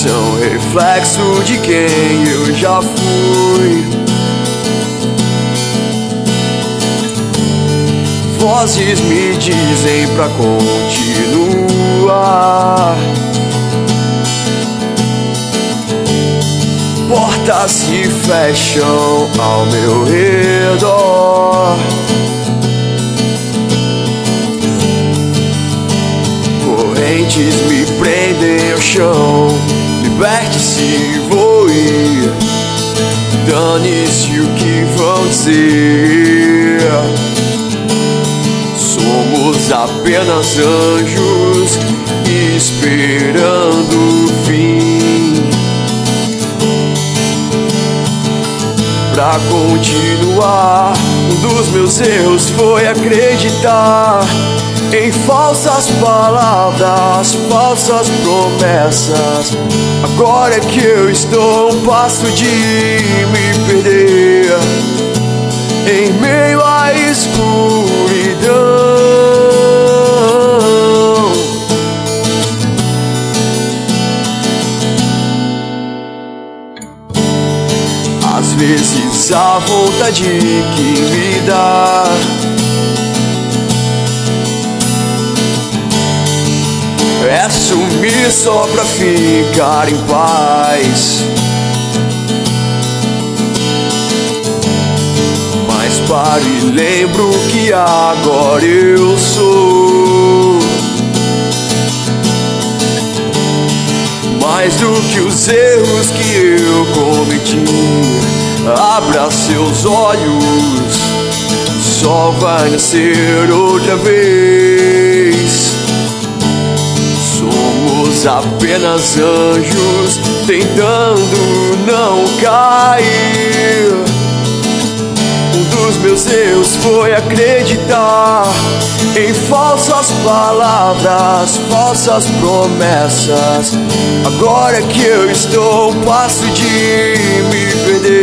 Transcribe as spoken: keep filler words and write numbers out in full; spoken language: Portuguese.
são reflexo de quem eu já fui. Vozes me dizem pra continuar. Portas se fecham ao meu redor. Correntes me prendem ao chão. Liberte-se, voe. Dane-se o que vão dizer. Somos apenas anjos esperando o fim. Pra continuar, um dos meus erros foi acreditar em falsas palavras, falsas promessas. Agora é que eu estou a um passo de me perder em meio à escuridão. Às vezes a vontade que me dá é sumir só pra ficar em paz. Mas paro e lembro que agora eu sou mais do que os erros que eu cometi. Abra seus olhos, o sol vai nascer outra vez. Somos apenas anjos tentando não cair. Um dos meus erros foi acreditar em falsas palavras, falsas promessas. Agora é que eu estou a um passo de me perder